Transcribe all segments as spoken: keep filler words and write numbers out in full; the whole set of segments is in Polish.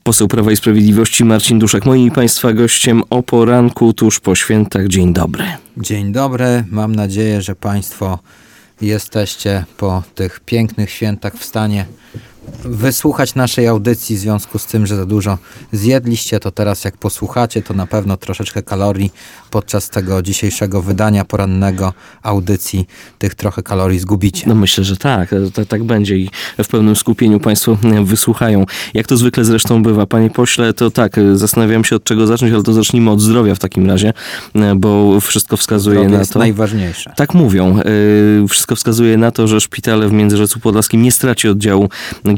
Poseł Prawa i Sprawiedliwości Marcin Duszek, moim i Państwa gościem o poranku tuż po świętach. Dzień dobry. Dzień dobry. Mam nadzieję, że Państwo jesteście po tych pięknych świętach w stanie wysłuchać naszej audycji w związku z tym, że za dużo zjedliście, to teraz jak posłuchacie, to na pewno troszeczkę kalorii podczas tego dzisiejszego wydania porannego audycji tych trochę kalorii zgubicie. No myślę, że tak, tak, tak będzie i w pełnym skupieniu Państwo wysłuchają. Jak to zwykle zresztą bywa, Panie Pośle, to tak, zastanawiam się od czego zacząć, ale to zacznijmy od zdrowia w takim razie, bo wszystko wskazuje Zdrowie na to... jest najważniejsze. Tak mówią. Wszystko wskazuje na to, że szpital w Międzyrzecu Podlaskim nie straci oddziału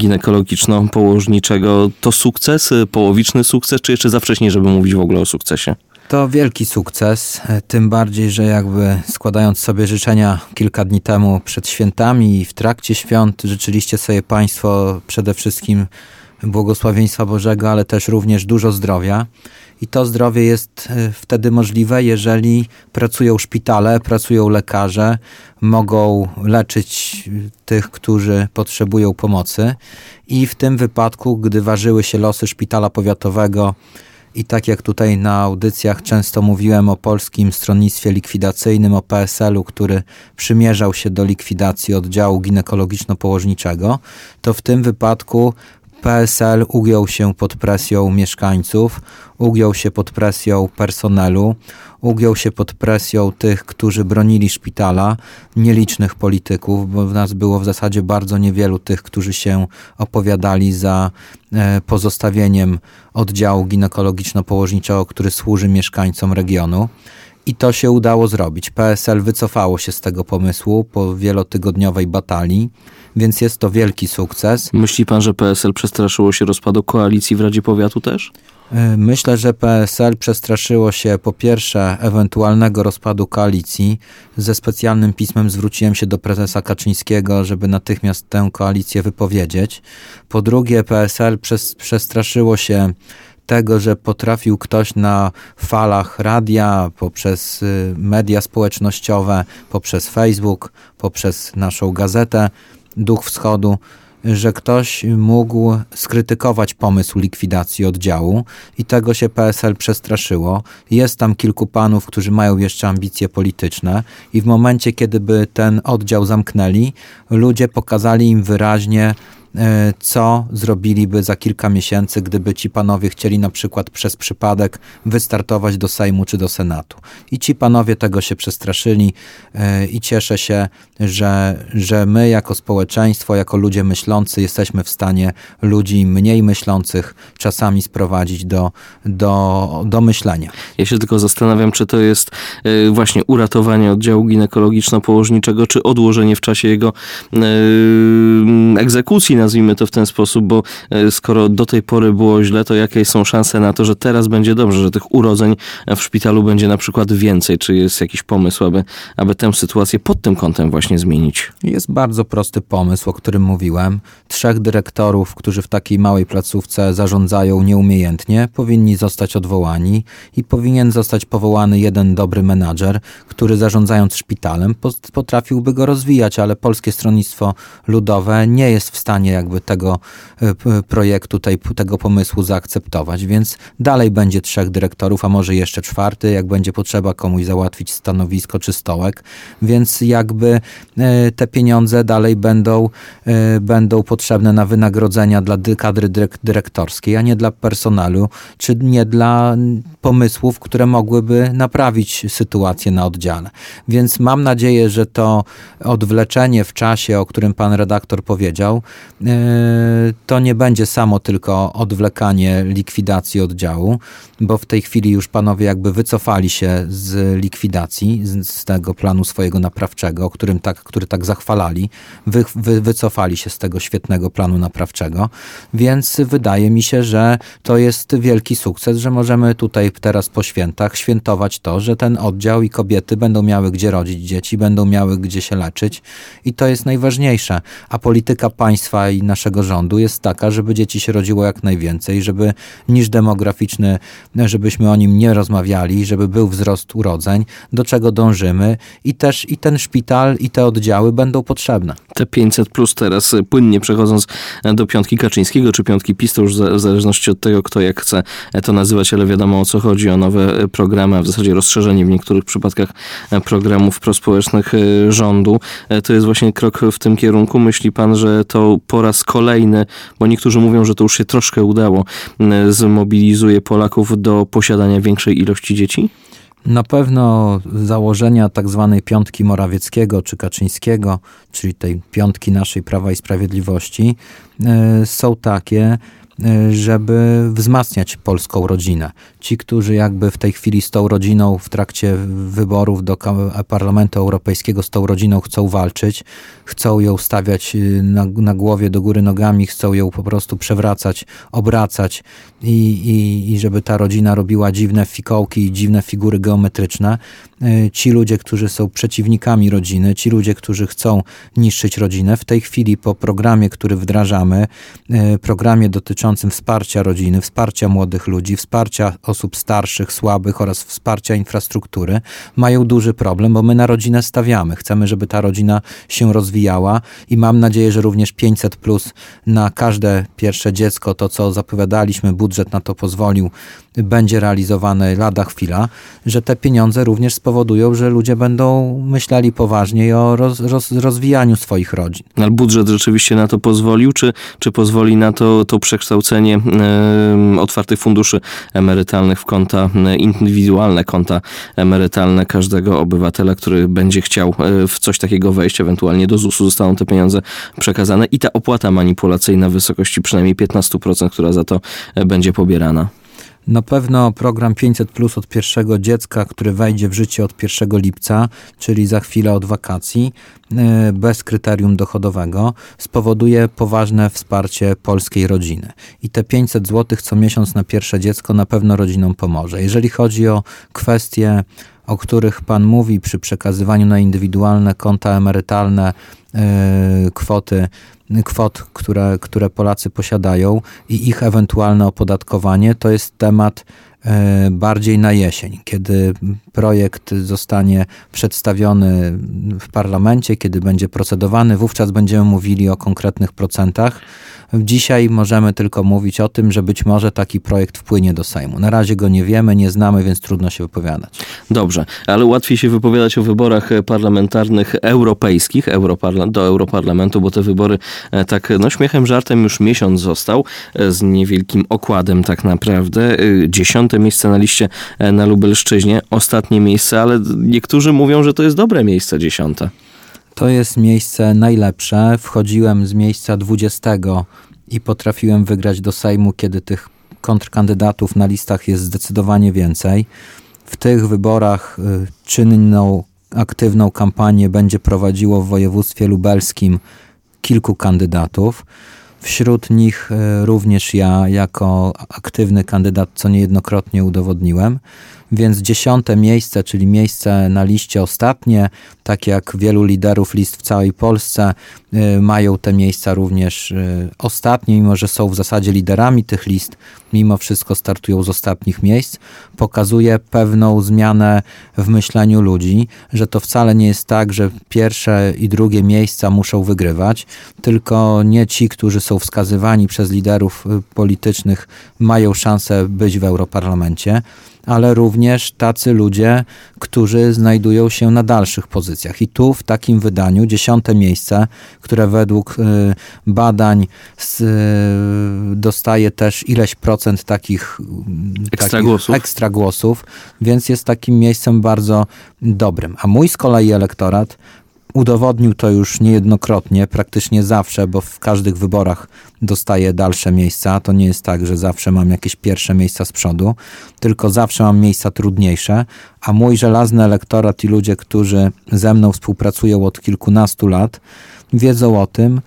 ginekologiczno-położniczego. To sukces, połowiczny sukces, czy jeszcze za wcześnie, żeby mówić w ogóle o sukcesie? To wielki sukces, tym bardziej, że jakby składając sobie życzenia kilka dni temu przed świętami i w trakcie świąt życzyliście sobie Państwo przede wszystkim błogosławieństwa Bożego, ale też również dużo zdrowia. I to zdrowie jest wtedy możliwe, jeżeli pracują szpitale, pracują lekarze, mogą leczyć tych, którzy potrzebują pomocy. I w tym wypadku, gdy ważyły się losy szpitala powiatowego i tak jak tutaj na audycjach często mówiłem o Polskim Stronnictwie Likwidacyjnym, o P S L u, który przymierzał się do likwidacji oddziału ginekologiczno-położniczego, to w tym wypadku P S L ugiął się pod presją mieszkańców, ugiął się pod presją personelu, ugiął się pod presją tych, którzy bronili szpitala, nielicznych polityków, bo w nas było w zasadzie bardzo niewielu tych, którzy się opowiadali za pozostawieniem oddziału ginekologiczno-położniczego, który służy mieszkańcom regionu. I to się udało zrobić. P S L wycofało się z tego pomysłu po wielotygodniowej batalii, więc jest to wielki sukces. Myśli pan, że P S L przestraszyło się rozpadu koalicji w Radzie Powiatu też? Myślę, że P S L przestraszyło się po pierwsze ewentualnego rozpadu koalicji. Ze specjalnym pismem zwróciłem się do prezesa Kaczyńskiego, żeby natychmiast tę koalicję wypowiedzieć. Po drugie, P S L przestraszyło się tego, że potrafił ktoś na falach radia, poprzez media społecznościowe, poprzez Facebook, poprzez naszą gazetę Duch Wschodu, że ktoś mógł skrytykować pomysł likwidacji oddziału i tego się P S L przestraszyło. Jest tam kilku panów, którzy mają jeszcze ambicje polityczne i w momencie, kiedy by ten oddział zamknęli, ludzie pokazali im wyraźnie, co zrobiliby za kilka miesięcy, gdyby ci panowie chcieli na przykład przez przypadek wystartować do Sejmu czy do Senatu. I ci panowie tego się przestraszyli i cieszę się, że, że my jako społeczeństwo, jako ludzie myślący jesteśmy w stanie ludzi mniej myślących czasami sprowadzić do, do, do myślenia. Ja się tylko zastanawiam, czy to jest właśnie uratowanie oddziału ginekologiczno-położniczego, czy odłożenie w czasie jego egzekucji, nazwijmy to w ten sposób, bo skoro do tej pory było źle, to jakie są szanse na to, że teraz będzie dobrze, że tych urodzeń w szpitalu będzie na przykład więcej? Czy jest jakiś pomysł, aby, aby tę sytuację pod tym kątem właśnie zmienić? Jest bardzo prosty pomysł, o którym mówiłem. Trzech dyrektorów, którzy w takiej małej placówce zarządzają nieumiejętnie, powinni zostać odwołani i powinien zostać powołany jeden dobry menadżer, który zarządzając szpitalem potrafiłby go rozwijać, ale Polskie Stronnictwo Ludowe nie jest w stanie jakby tego projektu, tej, tego pomysłu zaakceptować, więc dalej będzie trzech dyrektorów, a może jeszcze czwarty, jak będzie potrzeba komuś załatwić stanowisko czy stołek, więc jakby te pieniądze dalej będą, będą potrzebne na wynagrodzenia dla kadry dyrektorskiej, a nie dla personelu, czy nie dla pomysłów, które mogłyby naprawić sytuację na oddziale. Więc mam nadzieję, że to odwleczenie w czasie, o którym pan redaktor powiedział, to nie będzie samo tylko odwlekanie likwidacji oddziału, bo w tej chwili już panowie jakby wycofali się z likwidacji, z, z tego planu swojego naprawczego, o którym tak, który tak zachwalali, wy, wy, wycofali się z tego świetnego planu naprawczego, więc wydaje mi się, że to jest wielki sukces, że możemy tutaj teraz po świętach świętować to, że ten oddział i kobiety będą miały gdzie rodzić dzieci, będą miały gdzie się leczyć i to jest najważniejsze, a polityka państwa tutaj naszego rządu jest taka, żeby dzieci się rodziło jak najwięcej, żeby niż demograficzny, żebyśmy o nim nie rozmawiali, żeby był wzrost urodzeń, do czego dążymy i też i ten szpital, i te oddziały będą potrzebne. Te pięćset plus teraz, płynnie przechodząc do piątki Kaczyńskiego czy piątki PiS, to już w zależności od tego, kto jak chce to nazywać, ale wiadomo, o co chodzi, o nowe programy, a w zasadzie rozszerzenie w niektórych przypadkach programów prospołecznych rządu. To jest właśnie krok w tym kierunku. Myśli pan, że to po raz kolejny, bo niektórzy mówią, że to już się troszkę udało, zmobilizuje Polaków do posiadania większej ilości dzieci? Na pewno założenia tak zwanej piątki Morawieckiego czy Kaczyńskiego, czyli tej piątki naszej Prawa i Sprawiedliwości, są takie, żeby wzmacniać polską rodzinę. Ci, którzy jakby w tej chwili z tą rodziną w trakcie wyborów do Parlamentu Europejskiego z tą rodziną chcą walczyć, chcą ją stawiać na, na głowie do góry nogami, chcą ją po prostu przewracać, obracać i, i, i żeby ta rodzina robiła dziwne fikołki i dziwne figury geometryczne. Ci ludzie, którzy są przeciwnikami rodziny, ci ludzie, którzy chcą niszczyć rodzinę, w tej chwili po programie, który wdrażamy, programie dotyczącym wsparcia rodziny, wsparcia młodych ludzi, wsparcia osób starszych, słabych oraz wsparcia infrastruktury, mają duży problem, bo my na rodzinę stawiamy. Chcemy, żeby ta rodzina się rozwijała i mam nadzieję, że również pięćset plus na każde pierwsze dziecko, to co zapowiadaliśmy, budżet na to pozwolił, będzie realizowane lada chwila, że te pieniądze również spowodują, że ludzie będą myśleli poważniej o roz, roz, rozwijaniu swoich rodzin. Ale budżet rzeczywiście na to pozwolił, czy, czy pozwoli na to, to przekształcenie e, otwartych funduszy emerytalnych w konta, e, indywidualne konta emerytalne każdego obywatela, który będzie chciał e, w coś takiego wejść, ewentualnie do zusu zostaną te pieniądze przekazane i ta opłata manipulacyjna w wysokości przynajmniej piętnaście procent, która za to e, będzie pobierana. Na pewno program pięćset plus od pierwszego dziecka, który wejdzie w życie od pierwszego lipca, czyli za chwilę od wakacji, bez kryterium dochodowego, spowoduje poważne wsparcie polskiej rodziny. I te pięćset złotych co miesiąc na pierwsze dziecko na pewno rodzinom pomoże. Jeżeli chodzi o kwestie, o których pan mówi przy przekazywaniu na indywidualne konta emerytalne yy, kwoty, kwot, które, które Polacy posiadają i ich ewentualne opodatkowanie, to jest temat bardziej na jesień, kiedy projekt zostanie przedstawiony w parlamencie, kiedy będzie procedowany, wówczas będziemy mówili o konkretnych procentach. Dzisiaj możemy tylko mówić o tym, że być może taki projekt wpłynie do Sejmu. Na razie go nie wiemy, nie znamy, więc trudno się wypowiadać. Dobrze, ale łatwiej się wypowiadać o wyborach parlamentarnych europejskich Europarla- do Europarlamentu, bo te wybory tak no śmiechem, żartem już miesiąc został, z niewielkim okładem tak naprawdę. Dziesiąte miejsce na liście na Lubelszczyźnie, ostatnie miejsce, ale niektórzy mówią, że to jest dobre miejsce, dziesiąte. To jest miejsce najlepsze. Wchodziłem z miejsca dwudziestego i potrafiłem wygrać do Sejmu, kiedy tych kontrkandydatów na listach jest zdecydowanie więcej. W tych wyborach czynną, aktywną kampanię będzie prowadziło w województwie lubelskim kilku kandydatów. Wśród nich również ja jako aktywny kandydat, co niejednokrotnie udowodniłem. Więc dziesiąte miejsce, czyli miejsce na liście ostatnie, tak jak wielu liderów list w całej Polsce, y, mają te miejsca również y, ostatnie, mimo że są w zasadzie liderami tych list, mimo wszystko startują z ostatnich miejsc, pokazuje pewną zmianę w myśleniu ludzi, że to wcale nie jest tak, że pierwsze i drugie miejsca muszą wygrywać, tylko nie ci, którzy są wskazywani przez liderów politycznych, mają szansę być w Europarlamencie, ale również tacy ludzie, którzy znajdują się na dalszych pozycjach. I tu w takim wydaniu dziesiąte miejsce, które według y, badań z, y, dostaje też ileś procent takich, ekstra, takich głosów. ekstra głosów, więc jest takim miejscem bardzo dobrym. A mój z kolei elektorat udowodnił to już niejednokrotnie, praktycznie zawsze, bo w każdych wyborach dostaję dalsze miejsca. To nie jest tak, że zawsze mam jakieś pierwsze miejsca z przodu, tylko zawsze mam miejsca trudniejsze, a mój żelazny elektorat i ludzie, którzy ze mną współpracują od kilkunastu lat, wiedzą o tym,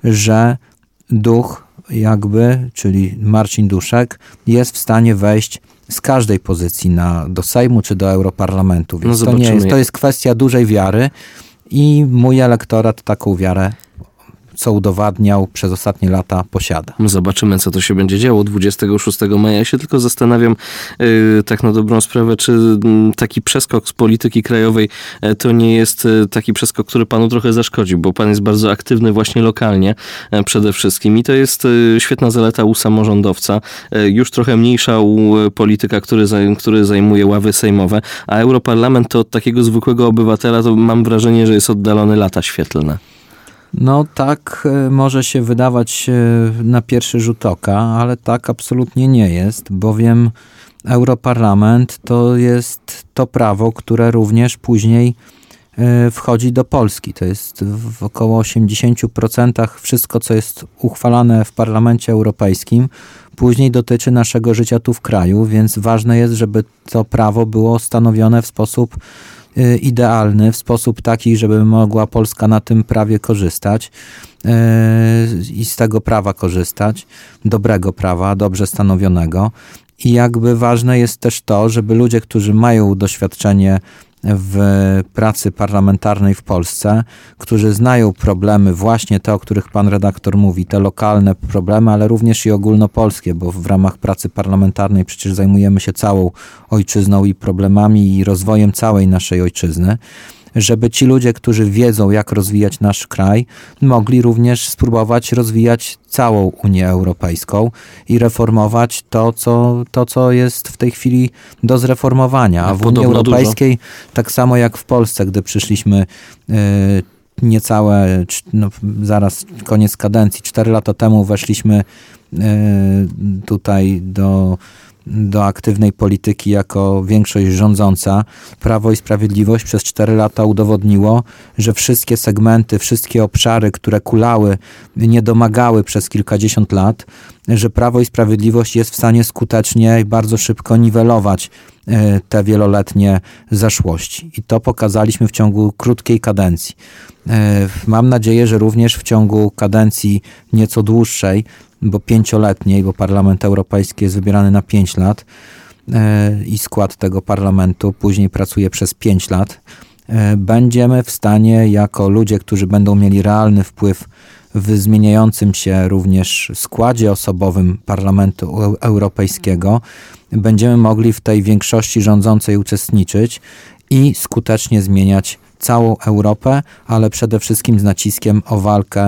że duch jakby, czyli Marcin Duszek, jest w stanie wejść z każdej pozycji na, do Sejmu czy do Europarlamentu. Więc no to nie jest, to jest kwestia dużej wiary. I mój elektorat taką wiarę co udowadniał przez ostatnie lata, posiada. Zobaczymy, co to się będzie działo dwudziestego szóstego maja. Ja się tylko zastanawiam, yy, tak na dobrą sprawę, czy yy, taki przeskok z polityki krajowej yy, to nie jest yy, taki przeskok, który panu trochę zaszkodzi, bo pan jest bardzo aktywny właśnie lokalnie yy, przede wszystkim i to jest yy, świetna zaleta u samorządowca, yy, już trochę mniejsza u yy, polityka, który, zaj- który zajmuje ławy sejmowe, a Europarlament to od takiego zwykłego obywatela to mam wrażenie, że jest oddalony lata świetlne. No tak y, może się wydawać y, na pierwszy rzut oka, ale tak absolutnie nie jest, bowiem Europarlament to jest to prawo, które również później y, wchodzi do Polski. To jest w około osiemdziesiąt procent wszystko, co jest uchwalane w Parlamencie Europejskim, później dotyczy naszego życia tu w kraju, więc ważne jest, żeby to prawo było stanowione w sposób idealny, w sposób taki, żeby mogła Polska na tym prawie korzystać yy, i z tego prawa korzystać, dobrego prawa, dobrze stanowionego. I jakby ważne jest też to, żeby ludzie, którzy mają doświadczenie w pracy parlamentarnej w Polsce, którzy znają problemy właśnie te, o których pan redaktor mówi, te lokalne problemy, ale również i ogólnopolskie, bo w ramach pracy parlamentarnej przecież zajmujemy się całą ojczyzną i problemami i rozwojem całej naszej ojczyzny, żeby ci ludzie, którzy wiedzą, jak rozwijać nasz kraj, mogli również spróbować rozwijać całą Unię Europejską i reformować to, co, to, co jest w tej chwili do zreformowania. A w Unii Europejskiej, dużo. Tak samo jak w Polsce, gdy przyszliśmy yy, niecałe, no, zaraz koniec kadencji, cztery lata temu weszliśmy yy, tutaj do do aktywnej polityki jako większość rządząca, Prawo i Sprawiedliwość przez cztery lata udowodniło, że wszystkie segmenty, wszystkie obszary, które kulały, nie domagały przez kilkadziesiąt lat, że Prawo i Sprawiedliwość jest w stanie skutecznie i bardzo szybko niwelować te wieloletnie zaszłości. I to pokazaliśmy w ciągu krótkiej kadencji. Mam nadzieję, że również w ciągu kadencji nieco dłuższej, bo pięcioletniej, bo Parlament Europejski jest wybierany na pięć lat i skład tego parlamentu później pracuje przez pięć lat, będziemy w stanie jako ludzie, którzy będą mieli realny wpływ w zmieniającym się również składzie osobowym Parlamentu Europejskiego, będziemy mogli w tej większości rządzącej uczestniczyć i skutecznie zmieniać całą Europę, ale przede wszystkim z naciskiem o walkę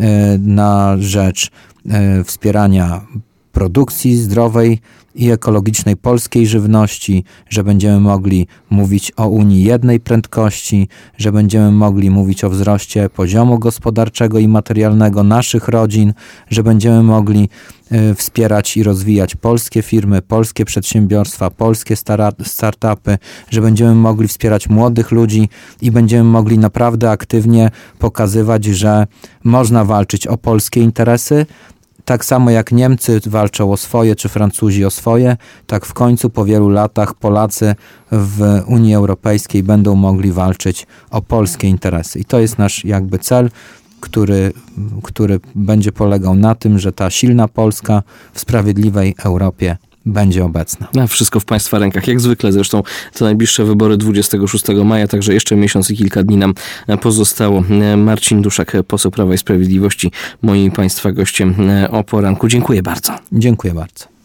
na rzecz wspierania produkcji zdrowej i ekologicznej polskiej żywności, że będziemy mogli mówić o Unii jednej prędkości, że będziemy mogli mówić o wzroście poziomu gospodarczego i materialnego naszych rodzin, że będziemy mogli y, wspierać i rozwijać polskie firmy, polskie przedsiębiorstwa, polskie startupy, że będziemy mogli wspierać młodych ludzi i będziemy mogli naprawdę aktywnie pokazywać, że można walczyć o polskie interesy. Tak samo jak Niemcy walczą o swoje, czy Francuzi o swoje, tak w końcu po wielu latach Polacy w Unii Europejskiej będą mogli walczyć o polskie interesy. I to jest nasz jakby cel, który, który będzie polegał na tym, że ta silna Polska w sprawiedliwej Europie będzie obecna. A wszystko w państwa rękach, jak zwykle zresztą. To najbliższe wybory dwudziestego szóstego maja, także jeszcze miesiąc i kilka dni nam pozostało. Marcin Duszak, poseł Prawa i Sprawiedliwości, moim państwa gościem o poranku. Dziękuję bardzo. Dziękuję bardzo.